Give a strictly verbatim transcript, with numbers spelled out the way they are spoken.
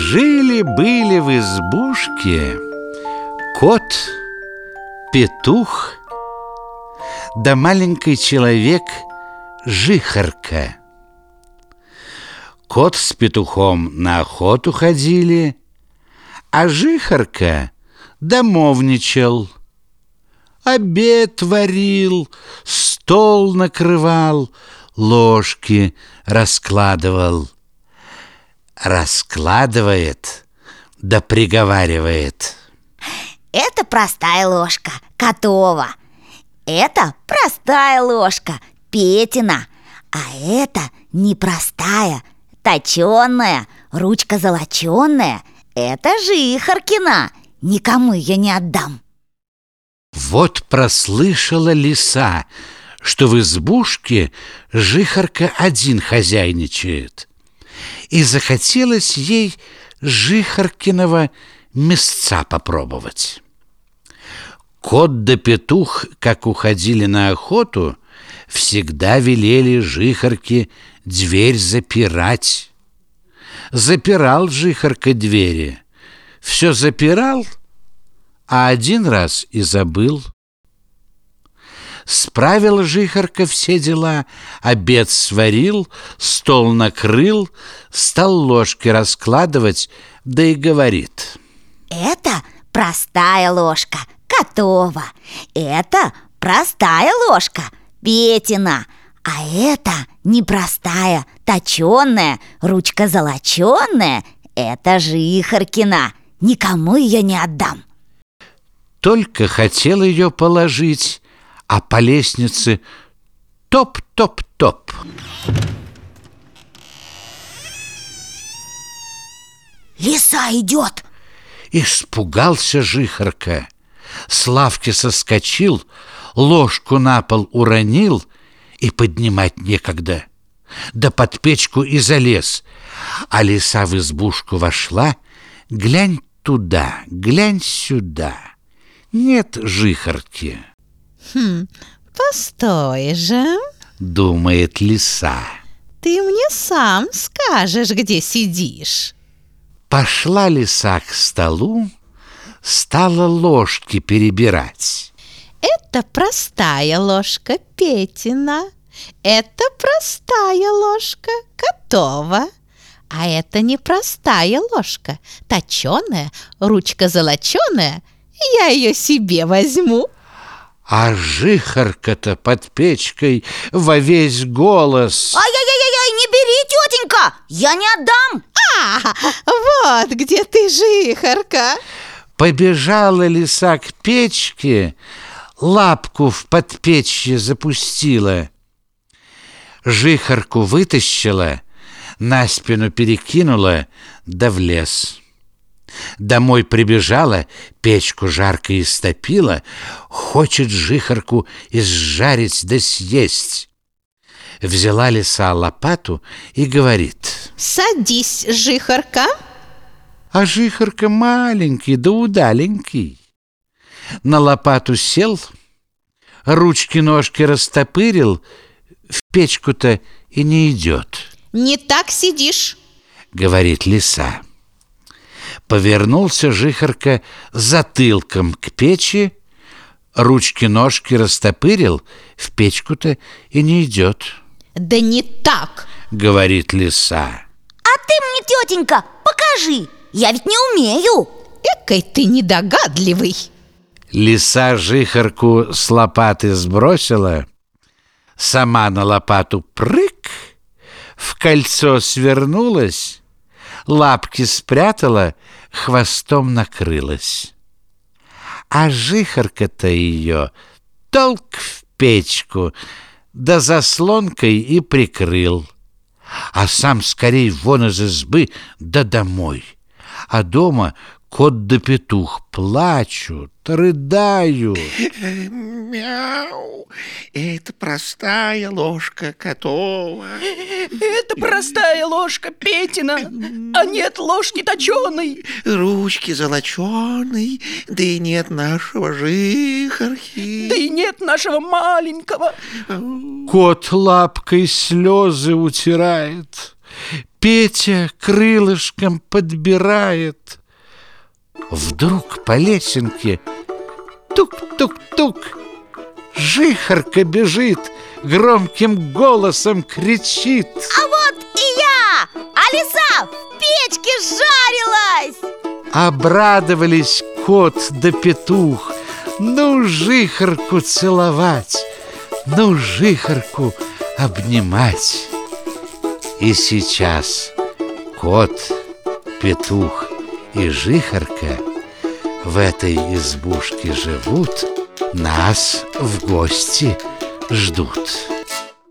Жили-были в избушке кот, петух да маленький человек Жихарка. Кот с петухом на охоту ходили, а Жихарка домовничал. Обед варил, стол накрывал, ложки раскладывал. Раскладывает, да приговаривает: это простая ложка Котова, это простая ложка Петина, а это непростая, точеная, ручка золоченая. Это Жихаркина, никому ее не отдам. Вот прослышала лиса, что в избушке Жихарка один хозяйничает, и захотелось ей Жихаркиного мясца попробовать. Кот да петух, как уходили на охоту, всегда велели Жихарке дверь запирать. Запирал Жихарка двери, все запирал, а один раз и забыл. Справил Жихарка все дела, обед сварил, стол накрыл, стал ложки раскладывать, да и говорит: это простая ложка Котова, это простая ложка Петина, а это непростая, точеная, ручка золоченая. Это Жихаркина, никому ее не отдам. Только хотел ее положить, а по лестнице топ-топ-топ. Лиса идет! Испугался Жихарка, с лавки соскочил, ложку на пол уронил, и поднимать некогда. Да под печку и залез, а лиса в избушку вошла. Глянь туда, глянь сюда, нет Жихарки. Хм, постой же, думает лиса. Ты мне сам скажешь, где сидишь. Пошла лиса к столу, стала ложки перебирать. Это простая ложка Петина, это простая ложка Котова, а это непростая ложка, точеная, ручка золоченая. Я ее себе возьму. А Жихарка-то под печкой во весь голос: ай-яй-яй-яй, не бери, тетенька, я не отдам. А, вот где ты, Жихарка. Побежала лиса к печке, лапку в подпечье запустила. Жихарку вытащила, на спину перекинула, да в лес. Домой прибежала, печку жарко истопила, хочет Жихарку изжарить да съесть. Взяла лиса лопату и говорит: садись, Жихарка. А Жихарка маленький да удаленький. На лопату сел, ручки-ножки растопырил, в печку-то и не идет. Не так сидишь, говорит лиса. Повернулся Жихарка затылком к печи, ручки-ножки растопырил, в печку-то и не идет. Да не так, говорит лиса. А ты мне, тетенька, покажи, я ведь не умею. Экой ты недогадливый. Лиса Жихарку с лопаты сбросила, сама на лопату прыг, в кольцо свернулась, лапки спрятала, хвостом накрылась. А Жихарка-то ее толк в печку, да заслонкой и прикрыл, а сам скорей вон из избы да домой. А дома кот да петух плачут, рыдают. Мяу, это простая ложка Котова. Это простая ложка Петина, а нет ложки точеной. Ручки золоченой, да и нет нашего Жихарки. Да и нет нашего маленького. Кот лапкой слезы утирает, Петя крылышком подбирает. Вдруг по лесенке тук-тук-тук. Жихарка бежит, громким голосом кричит: А вот и я! А лиса в печке жарилась! обрадовались кот да петух. Ну, жихарку целовать, ну, жихарку обнимать. И сейчас кот, петух и жихарка в этой избушке живут, нас в гости ждут.